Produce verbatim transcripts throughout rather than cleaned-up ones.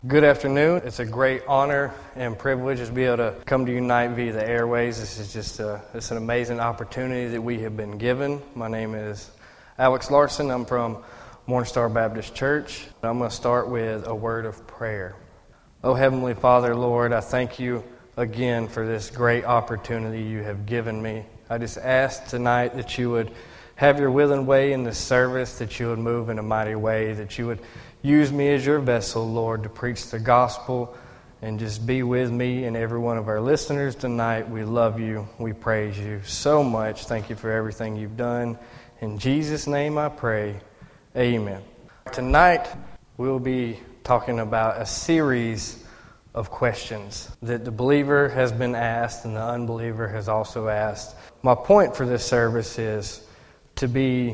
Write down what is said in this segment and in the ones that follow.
Good afternoon. It's a great honor and privilege to be able to come to Unite via the airways. This is just a, it's an amazing opportunity that we have been given. My name is Alex Larson. I'm from Morningstar Baptist Church. I'm going to start with a word of prayer. Oh, Heavenly Father, Lord, I thank you again for this great opportunity you have given me. I just ask tonight that you would have your will and way in this service, that you would move in a mighty way, that you would use me as your vessel, Lord, to preach the gospel and just be with me and every one of our listeners tonight. We love you. We praise you so much. Thank you for everything you've done. In Jesus' name I pray. Amen. Tonight we'll be talking about a series of questions that the believer has been asked and the unbeliever has also asked. My point for this service is to be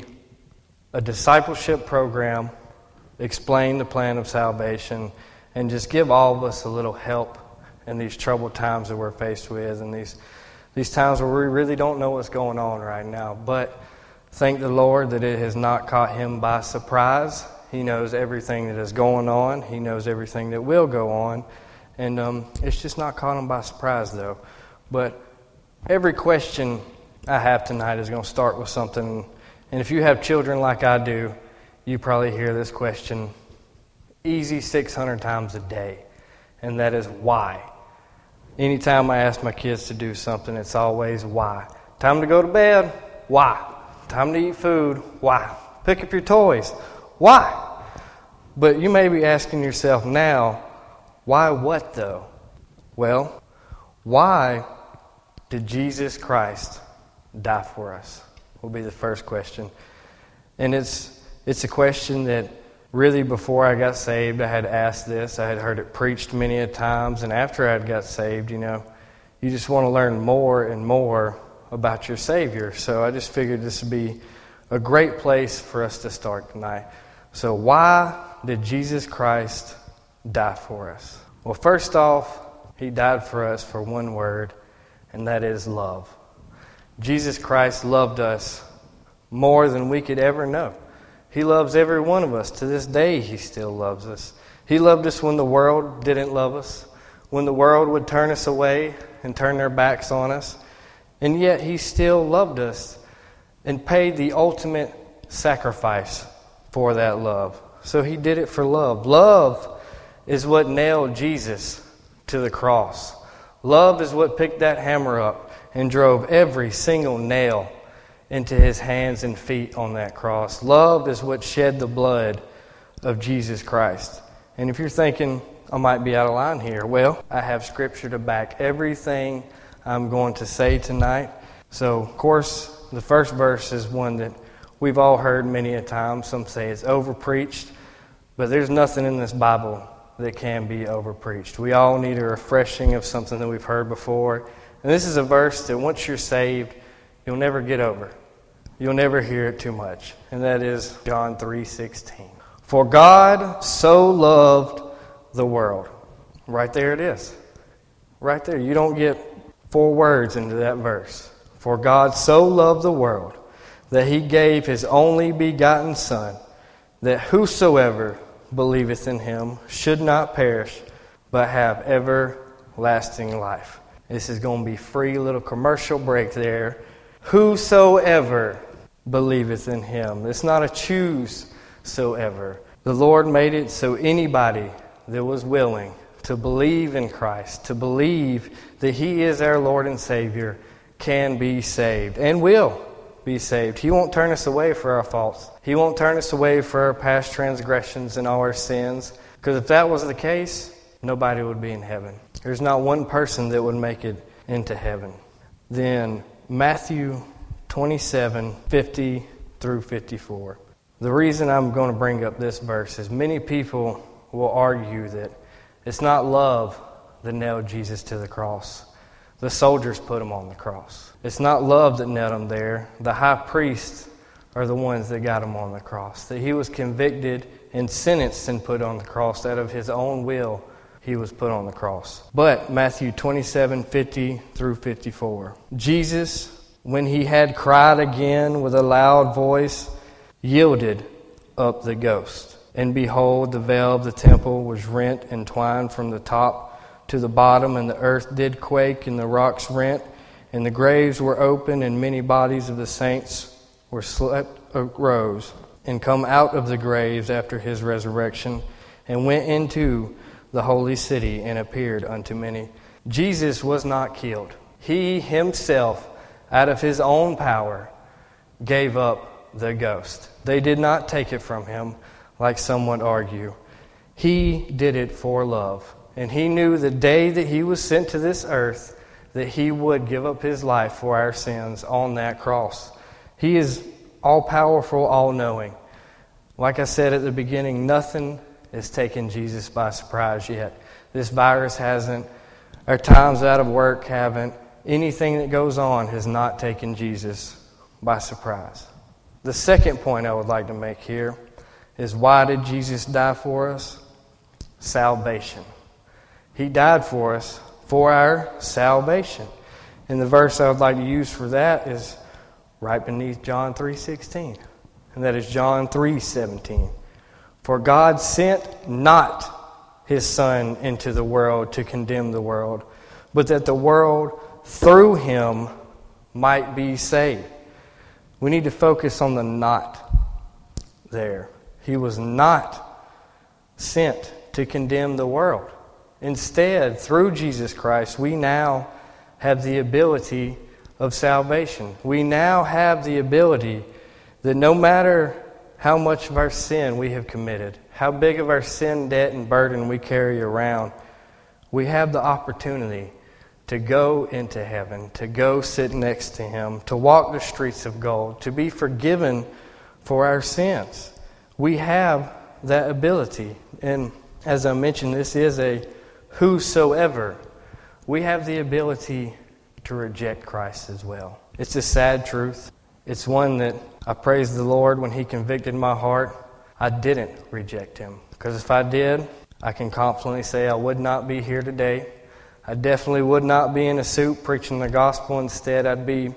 a discipleship program, explain the plan of salvation, and just give all of us a little help in these troubled times that we're faced with and these these times where we really don't know what's going on right now. But thank the Lord that it has not caught him by surprise. He knows everything that is going on. He knows everything that will go on. And um, it's just not caught him by surprise, though. But every question I have tonight is going to start with something. And if you have children like I do, you probably hear this question easy six hundred times a day, and that is why. Anytime I ask my kids to do something, it's always why. Time to go to bed? Why? Time to eat food? Why? Pick up your toys? Why? But you may be asking yourself now, why what though? Well, why did Jesus Christ die for us? Will be the first question. And it's It's a question that really before I got saved, I had asked this. I had heard it preached many a times. And after I got saved, you know, you just want to learn more and more about your Savior. So I just figured this would be a great place for us to start tonight. So why did Jesus Christ die for us? Well, first off, he died for us for one word, and that is love. Jesus Christ loved us more than we could ever know. He loves every one of us. To this day, he still loves us. He loved us when the world didn't love us, when the world would turn us away and turn their backs on us. And yet, he still loved us and paid the ultimate sacrifice for that love. So he did it for love. Love is what nailed Jesus to the cross. Love is what picked that hammer up and drove every single nail into his hands and feet on that cross. Love is what shed the blood of Jesus Christ. And if you're thinking, I might be out of line here, well, I have scripture to back everything I'm going to say tonight. So, of course, the first verse is one that we've all heard many a time. Some say it's overpreached, but there's nothing in this Bible that can be overpreached. We all need a refreshing of something that we've heard before. And this is a verse that once you're saved, you'll never get over. You'll never hear it too much. And that is John three sixteen. For God so loved the world. Right there it is. Right there. You don't get four words into that verse. For God so loved the world that he gave his only begotten Son, that whosoever believeth in him should not perish, but have everlasting life. This is going to be free little commercial break there. Whosoever believeth in him. It's not a choose soever. The Lord made it so anybody that was willing to believe in Christ, to believe that he is our Lord and Savior, can be saved and will be saved. He won't turn us away for our faults. He won't turn us away for our past transgressions and all our sins. Because if that was the case, nobody would be in heaven. There's not one person that would make it into heaven. Then Matthew twenty-seven, fifty through fifty-four. The reason I'm going to bring up this verse is many people will argue that it's not love that nailed Jesus to the cross. The soldiers put him on the cross. It's not love that nailed him there. The high priests are the ones that got him on the cross. That he was convicted and sentenced and put on the cross out of his own will. He was put on the cross. But Matthew twenty-seven, fifty through fifty-four. Jesus, when he had cried again with a loud voice, yielded up the ghost. And behold, the veil of the temple was rent and twined from the top to the bottom, and the earth did quake, and the rocks rent, and the graves were open, and many bodies of the saints were slept arose, and come out of the graves after his resurrection, and went into the holy city, and appeared unto many. Jesus was not killed. He himself, out of his own power, gave up the ghost. They did not take it from him, like some would argue. He did it for love. And he knew the day that he was sent to this earth that he would give up his life for our sins on that cross. He is all-powerful, all-knowing. Like I said at the beginning, nothing has taken Jesus by surprise yet. This virus hasn't. Our times out of work haven't. Anything that goes on has not taken Jesus by surprise. The second point I would like to make here is, why did Jesus die for us? Salvation. He died for us for our salvation. And the verse I would like to use for that is right beneath John three sixteen. And that is John three seventeen. For God sent not his Son into the world to condemn the world, but that the world through him might be saved. We need to focus on the not there. He was not sent to condemn the world. Instead, through Jesus Christ, we now have the ability of salvation. We now have the ability that no matter how much of our sin we have committed, how big of our sin, debt, and burden we carry around, we have the opportunity to go into heaven, to go sit next to him, to walk the streets of gold, to be forgiven for our sins. We have that ability. And as I mentioned, this is a whosoever. We have the ability to reject Christ as well. It's a sad truth. It's one that I praise the Lord when he convicted my heart. I didn't reject him. Because if I did, I can confidently say I would not be here today. I definitely would not be in a suit preaching the gospel. Instead, I'd be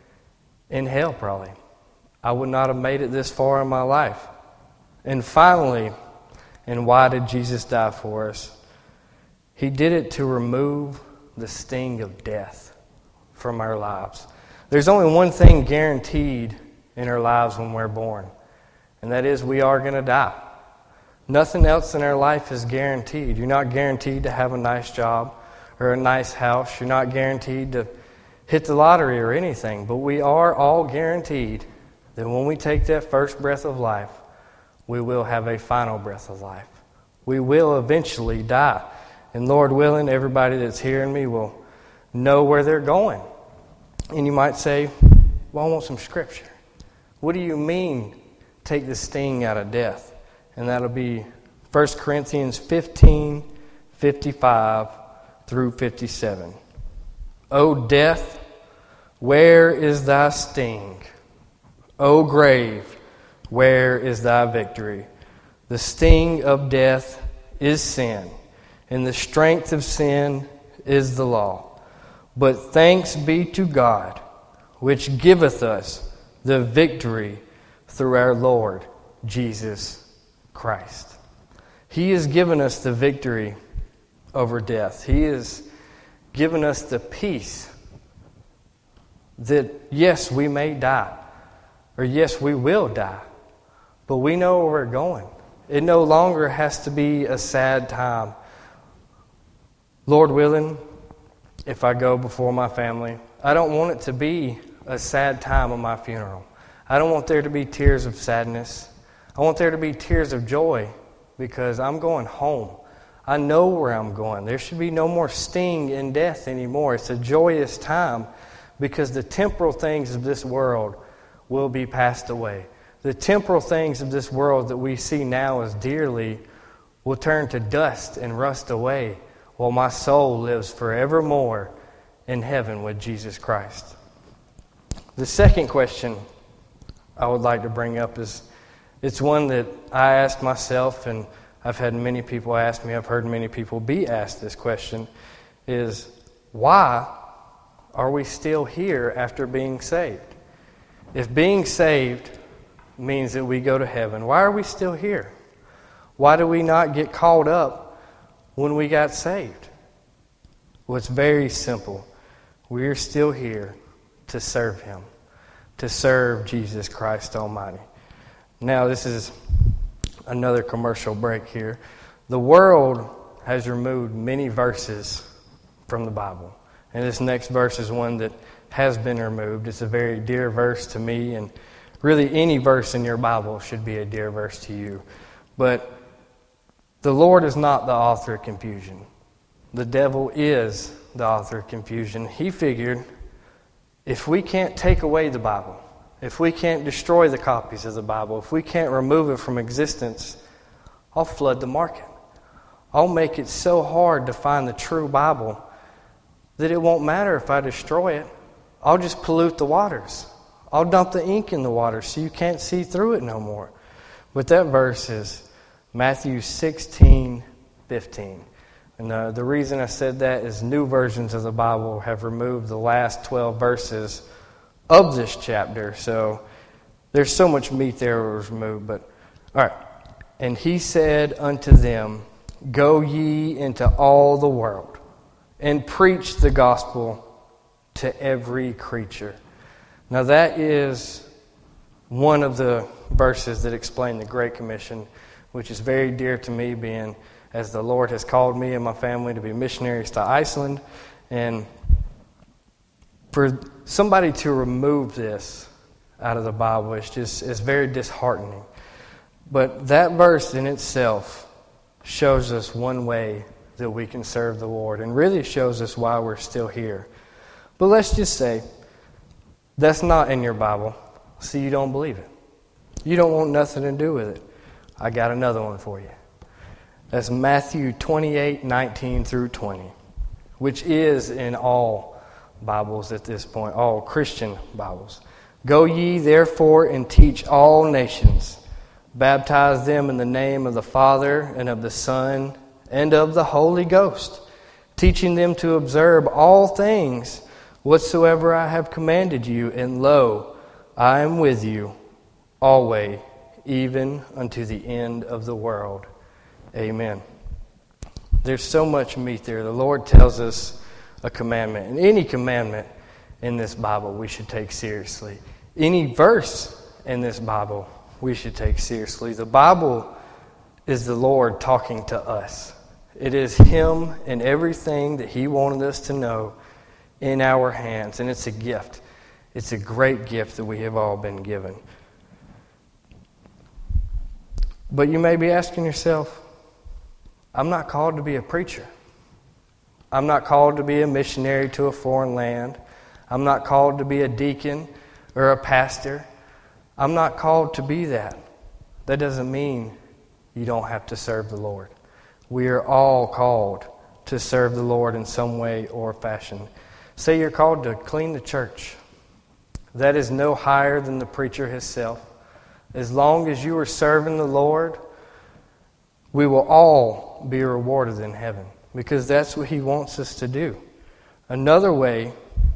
in hell probably. I would not have made it this far in my life. And finally, and why did Jesus die for us? He did it to remove the sting of death from our lives. There's only one thing guaranteed in our lives when we're born, and that is we are going to die. Nothing else in our life is guaranteed. You're not guaranteed to have a nice job or a nice house. You're not guaranteed to hit the lottery or anything, but we are all guaranteed that when we take that first breath of life, we will have a final breath of life. We will eventually die. And Lord willing, everybody that's hearing me will know where they're going. And you might say, well, I want some scripture. What do you mean, take the sting out of death? And that'll be First Corinthians fifteen, fifty-five through fifty-seven. O death, where is thy sting? O grave, where is thy victory? The sting of death is sin, and the strength of sin is the law. But thanks be to God, which giveth us the victory through our Lord Jesus Christ. He has given us the victory over death. He has given us the peace that, yes, we may die, or yes, we will die, but we know where we're going. It no longer has to be a sad time. Lord willing, if I go before my family, I don't want it to be a sad time of my funeral. I don't want there to be tears of sadness. I want there to be tears of joy because I'm going home. I know where I'm going. There should be no more sting in death anymore. It's a joyous time because the temporal things of this world will be passed away. The temporal things of this world that we see now as dearly will turn to dust and rust away, while my soul lives forevermore in heaven with Jesus Christ. The second question I would like to bring up is, it's one that I asked myself, and I've had many people ask me, I've heard many people be asked this question, is why are we still here after being saved? If being saved means that we go to heaven, why are we still here? Why do we not get caught up when we got saved? Well, it's very simple. We're still here to serve Him, to serve Jesus Christ Almighty. Now, this is another commercial break here. The world has removed many verses from the Bible. And this next verse is one that has been removed. It's a very dear verse to me, and really any verse in your Bible should be a dear verse to you. But the Lord is not the author of confusion. The devil is the author of confusion. He figured, if we can't take away the Bible, if we can't destroy the copies of the Bible, if we can't remove it from existence, I'll flood the market. I'll make it so hard to find the true Bible that it won't matter if I destroy it. I'll just pollute the waters. I'll dump the ink in the water so you can't see through it no more. But that verse is Matthew sixteen fifteen. And the, the reason I said that is new versions of the Bible have removed the last twelve verses of this chapter. So there's so much meat there that was removed. But, all right. And he said unto them, Go ye into all the world, and preach the gospel to every creature. Now that is one of the verses that explain the Great Commission, which is very dear to me, being as the Lord has called me and my family to be missionaries to Iceland. And for somebody to remove this out of the Bible, it's just it's very disheartening. But that verse in itself shows us one way that we can serve the Lord, and really shows us why we're still here. But let's just say that's not in your Bible, so you don't believe it. You don't want nothing to do with it. I got another one for you. That's Matthew twenty-eight nineteen through twenty, which is in all Bibles at this point, all Christian Bibles. Go ye therefore and teach all nations, baptize them in the name of the Father and of the Son and of the Holy Ghost, teaching them to observe all things whatsoever I have commanded you. And lo, I am with you always, even unto the end of the world. Amen. There's so much meat there. The Lord tells us a commandment. And any commandment in this Bible we should take seriously. Any verse in this Bible we should take seriously. The Bible is the Lord talking to us. It is Him and everything that He wanted us to know in our hands. And it's a gift. It's a great gift that we have all been given. But you may be asking yourself, I'm not called to be a preacher. I'm not called to be a missionary to a foreign land. I'm not called to be a deacon or a pastor. I'm not called to be that. That doesn't mean you don't have to serve the Lord. We are all called to serve the Lord in some way or fashion. Say you're called to clean the church. That is no higher than the preacher himself. As long as you are serving the Lord, we will all be rewarded in heaven, because that's what He wants us to do. Another way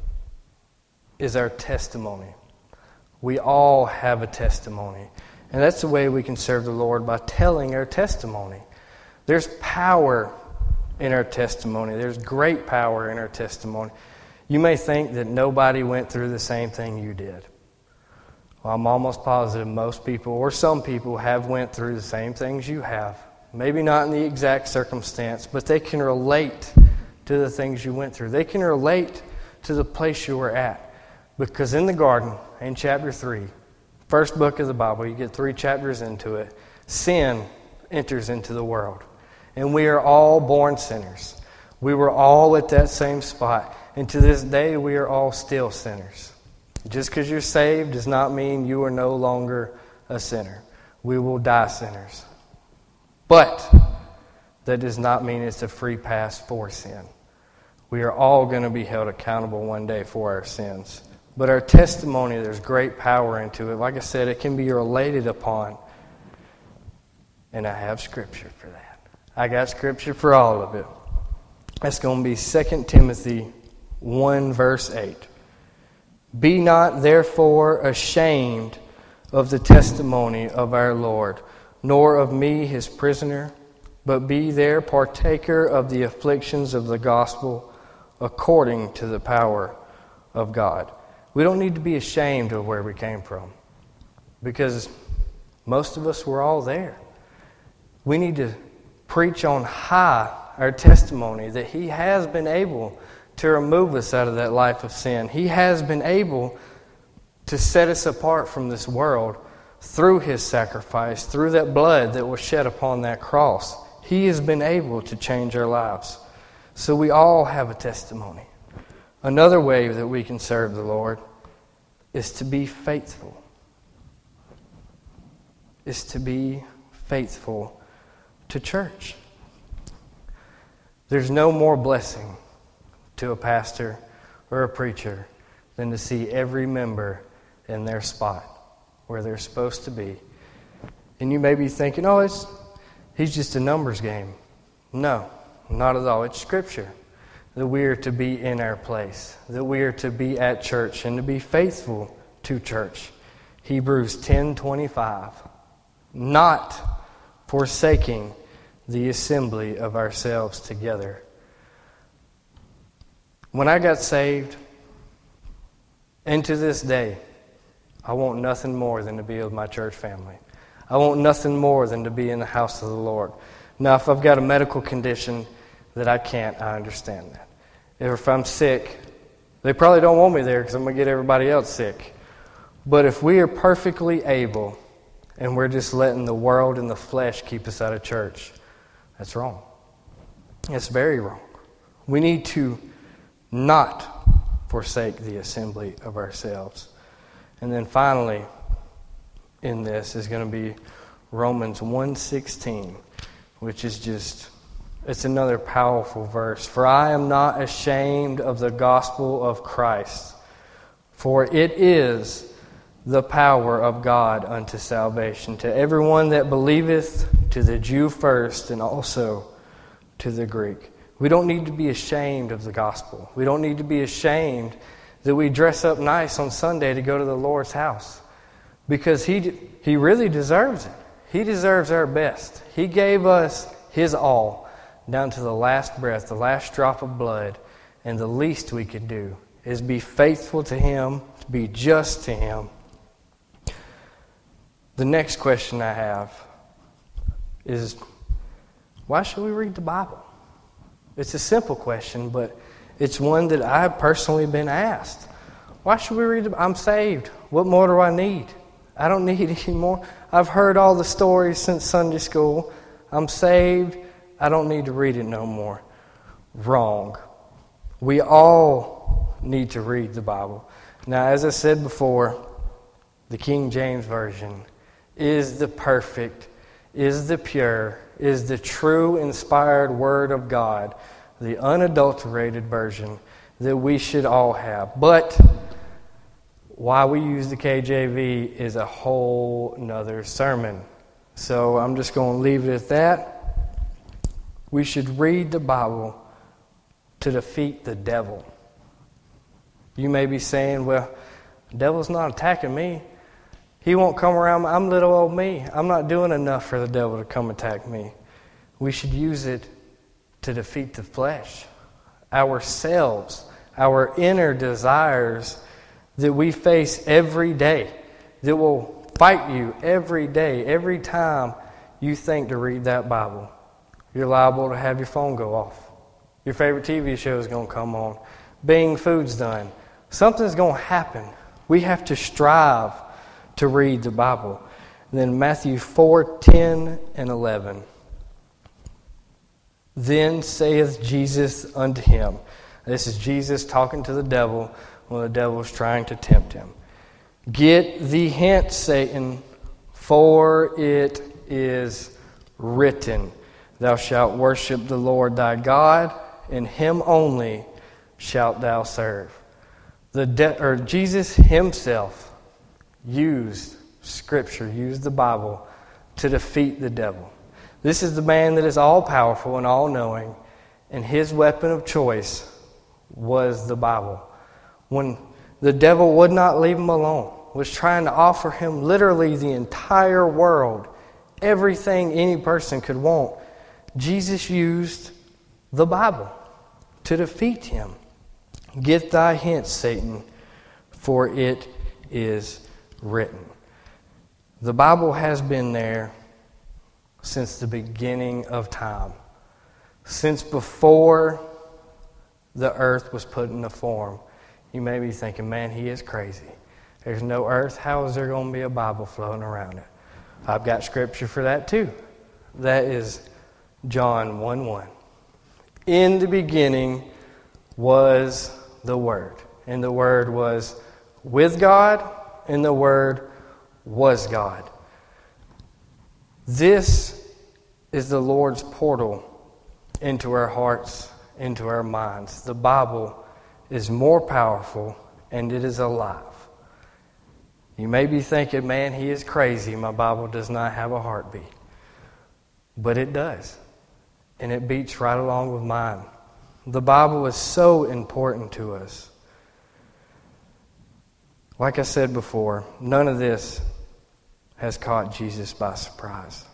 is our testimony. We all have a testimony. And that's the way we can serve the Lord, by telling our testimony. There's power in our testimony. There's great power in our testimony. You may think that nobody went through the same thing you did. Well, I'm almost positive most people, or some people, have went through the same things you have. Maybe not in the exact circumstance, but they can relate to the things you went through. They can relate to the place you were at. Because in the garden, in chapter three, first book of the Bible, you get three chapters into it, sin enters into the world. And we are all born sinners. We were all at that same spot. And to this day, we are all still sinners. Just because you're saved does not mean you are no longer a sinner. We will die sinners. But that does not mean it's a free pass for sin. We are all going to be held accountable one day for our sins. But our testimony, there's great power into it. Like I said, it can be related upon. And I have Scripture for that. I got Scripture for all of it. That's going to be Second Timothy one, verse eight. Be not therefore ashamed of the testimony of our Lord, nor of me his prisoner, but be there partaker of the afflictions of the gospel according to the power of God. We don't need to be ashamed of where we came from, because most of us were all there. We need to preach on high our testimony that He has been able to remove us out of that life of sin. He has been able to set us apart from this world through His sacrifice, through that blood that was shed upon that cross. He has been able to change our lives. So we all have a testimony. Another way that we can serve the Lord is to be faithful. Is to be faithful to church. There's no more blessing to a pastor or a preacher than to see every member in their spot where they're supposed to be. And you may be thinking, oh, it's he's just a numbers game. No, not at all. It's Scripture that we are to be in our place, that we are to be at church and to be faithful to church. Hebrews ten twenty-five. Not forsaking the assembly of ourselves together. When I got saved, and to this day, I want nothing more than to be with my church family. I want nothing more than to be in the house of the Lord. Now, if I've got a medical condition that I can't, I understand that. If I'm sick, they probably don't want me there because I'm going to get everybody else sick. But if we are perfectly able and we're just letting the world and the flesh keep us out of church, that's wrong. It's very wrong. We need to not forsake the assembly of ourselves. And then finally, in this is going to be Romans one sixteen, which is just, it's another powerful verse. For I am not ashamed of the gospel of Christ, for it is the power of God unto salvation to everyone that believeth, to the Jew first, and also to the Greek. We don't need to be ashamed of the gospel. We don't need to be ashamed that we dress up nice on Sunday to go to the Lord's house, because He He really deserves it. He deserves our best. He gave us His all, down to the last breath, the last drop of blood, and the least we can do is be faithful to Him, to be just to Him. The next question I have is, why should we read the Bible? It's a simple question, but it's one that I've personally been asked. Why should we read the Bible? I'm saved. What more do I need? I don't need any more. I've heard all the stories since Sunday school. I'm saved. I don't need to read it no more. Wrong. We all need to read the Bible. Now, as I said before, the King James Version is the perfect, is the pure, is the true inspired Word of God, the unadulterated version that we should all have. But why we use the K J V is a whole nother sermon. So I'm just going to leave it at that. We should read the Bible to defeat the devil. You may be saying, well, the devil's not attacking me. He won't come around. I'm little old me. I'm not doing enough for the devil to come attack me. We should use it to defeat the flesh, ourselves, our inner desires that we face every day, that will fight you every day, every time you think to read that Bible. You're liable to have your phone go off. Your favorite T V show is going to come on. Bing, food's done. Something's going to happen. We have to strive to read the Bible. And then Matthew four, ten, and eleven. Then saith Jesus unto him. This is Jesus talking to the devil when the devil is trying to tempt him. Get thee hence, Satan, for it is written, Thou shalt worship the Lord thy God, and Him only shalt thou serve. The de- or Jesus Himself used Scripture, used the Bible to defeat the devil. This is the man that is all-powerful and all-knowing, and his weapon of choice was the Bible. When the devil would not leave him alone, was trying to offer him literally the entire world everything any person could want, Jesus used the Bible to defeat him. Get thy hence, Satan, for it is written. The Bible has been there since the beginning of time. Since before the earth was put into form. You may be thinking, man, he is crazy. There's no earth. How is there going to be a Bible floating around it? I've got scripture for that too. That is John one one. In the beginning was the Word. And the Word was with God, and the Word was God. This is the Lord's portal into our hearts, into our minds. The Bible is more powerful, and it is alive. You may be thinking, man, he is crazy. My Bible does not have a heartbeat. But it does. And it beats right along with mine. The Bible is so important to us. Like I said before, none of this has caught Jesus by surprise.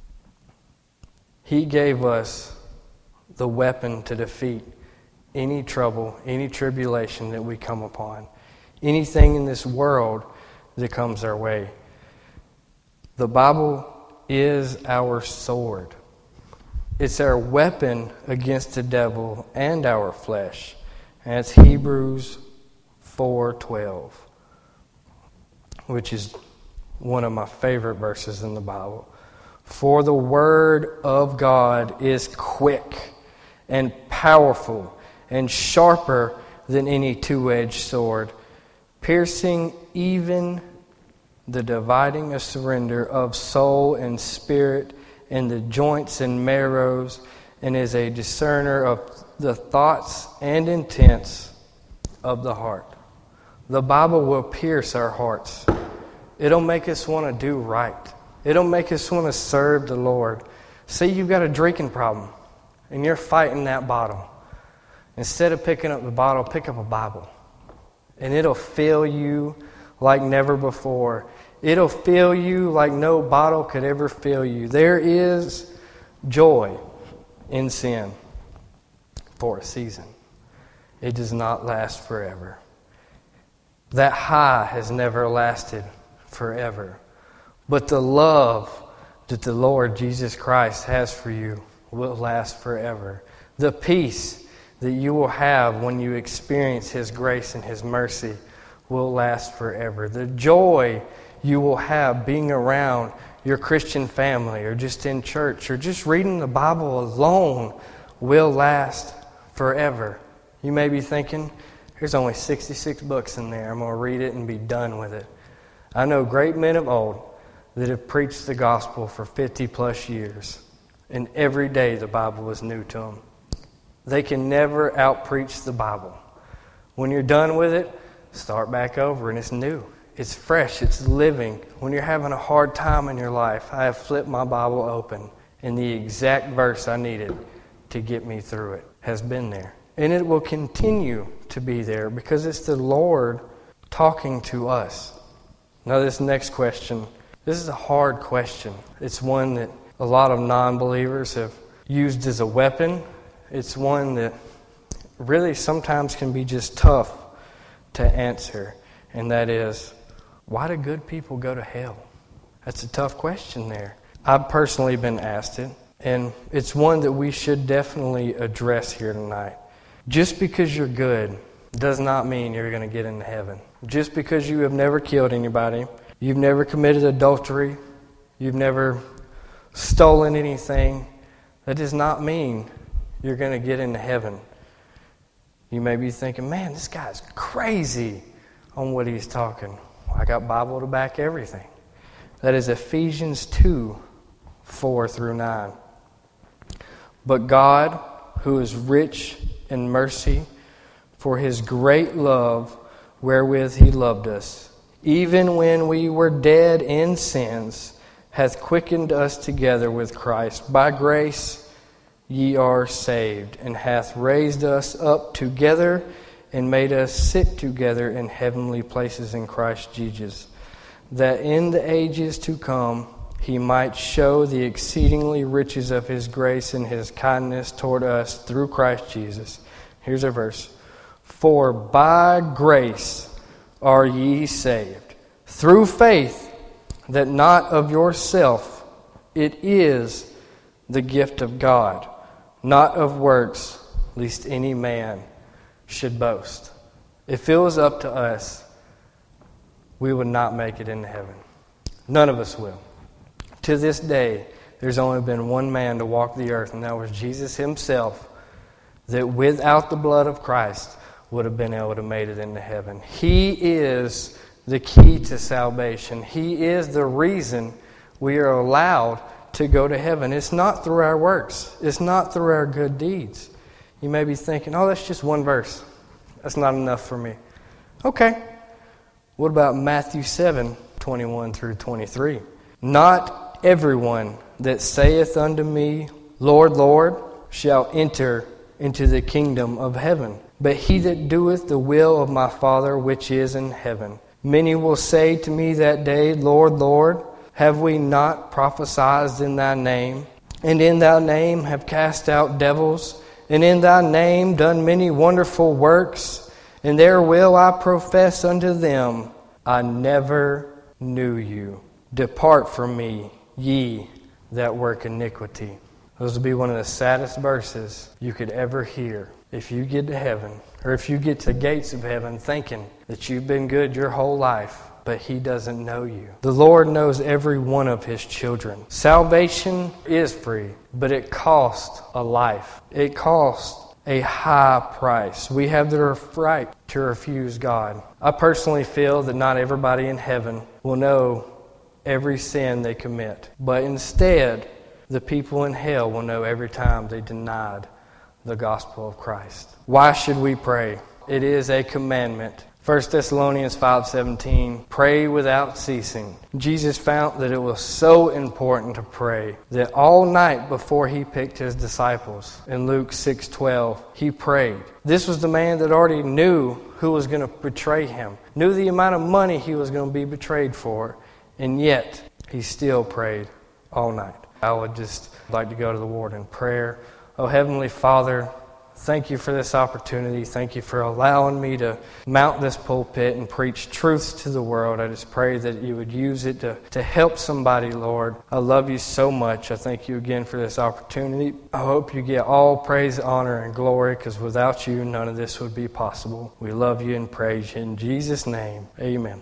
He gave us the weapon to defeat any trouble, any tribulation that we come upon, anything in this world that comes our way. The Bible is our sword. It's our weapon against the devil and our flesh. And it's Hebrews four twelve, which is one of my favorite verses in the Bible. For the word of God is quick and powerful and sharper than any two-edged sword, piercing even the dividing of surrender of soul and spirit and the joints and marrows, and is a discerner of the thoughts and intents of the heart. The Bible will pierce our hearts. It'll make us want to do right. It'll make us want to serve the Lord. Say you've got a drinking problem and you're fighting that bottle. Instead of picking up the bottle, pick up a Bible. And it'll fill you like never before. It'll fill you like no bottle could ever fill you. There is joy in sin for a season. It does not last forever. That high has never lasted forever. But the love that the Lord Jesus Christ has for you will last forever. The peace that you will have when you experience His grace and His mercy will last forever. The joy you will have being around your Christian family or just in church or just reading the Bible alone will last forever. You may be thinking, there's only sixty-six books in there. I'm going to read it and be done with it. I know great men of old that have preached the gospel for fifty plus years, and every day the Bible was new to them. They can never out-preach the Bible. When you're done with it, start back over, and it's new. It's fresh. It's living. When you're having a hard time in your life, I have flipped my Bible open, and the exact verse I needed to get me through it has been there. And it will continue to be there because it's the Lord talking to us. Now this next question, this is a hard question. It's one that a lot of non-believers have used as a weapon. It's one that really sometimes can be just tough to answer. And that is, why do good people go to hell? That's a tough question there. I've personally been asked it, and it's one that we should definitely address here tonight. Just because you're good does not mean you're going to get into heaven. Just because you have never killed anybody, you've never committed adultery, you've never stolen anything, that does not mean you're going to get into heaven. You may be thinking, man, this guy's crazy on what he's talking. I got Bible to back everything. That is Ephesians two, four through nine. But God, who is rich in mercy, for His great love wherewith He loved us, even when we were dead in sins, hath quickened us together with Christ. By grace ye are saved, and hath raised us up together and made us sit together in heavenly places in Christ Jesus, that in the ages to come He might show the exceedingly riches of his grace and his kindness toward us through Christ Jesus. Here's a verse. For by grace are ye saved, through faith, that not of yourself, it is the gift of God, not of works, lest any man should boast. If it was up to us, we would not make it into heaven. None of us will. To this day, there's only been one man to walk the earth, and that was Jesus himself, that without the blood of Christ would have been able to make it into heaven. He is the key to salvation. He is the reason we are allowed to go to heaven. It's not through our works. It's not through our good deeds. You may be thinking, oh, that's just one verse. That's not enough for me. Okay. What about Matthew seven, twenty-one through twenty-three? Not everyone that saith unto me, Lord, Lord, shall enter into the kingdom of heaven, but he that doeth the will of my Father which is in heaven. Many will say to me that day, Lord, Lord, have we not prophesied in thy name, and in thy name have cast out devils, and in thy name done many wonderful works? And there will I profess unto them, I never knew you. Depart from me, ye that work iniquity. Those will be one of the saddest verses you could ever hear. If you get to heaven, or if you get to the gates of heaven thinking that you've been good your whole life, but he doesn't know you. The Lord knows every one of his children. Salvation is free, but it costs a life. It costs a high price. We have the right to refuse God. I personally feel that not everybody in heaven will know every sin they commit. But instead, the people in hell will know every time they denied the gospel of Christ. Why should we pray? It is a commandment. First Thessalonians five seventeen, pray without ceasing. Jesus found that it was so important to pray that all night before he picked his disciples, in Luke six twelve, he prayed. This was the man that already knew who was going to betray him, knew the amount of money he was going to be betrayed for, and yet he still prayed all night. I would just like to go to the Lord in prayer. Oh, Heavenly Father, thank you for this opportunity. Thank you for allowing me to mount this pulpit and preach truths to the world. I just pray that you would use it to, to help somebody, Lord. I love you so much. I thank you again for this opportunity. I hope you get all praise, honor, and glory, because without you, none of this would be possible. We love you and praise you. In Jesus' name, amen.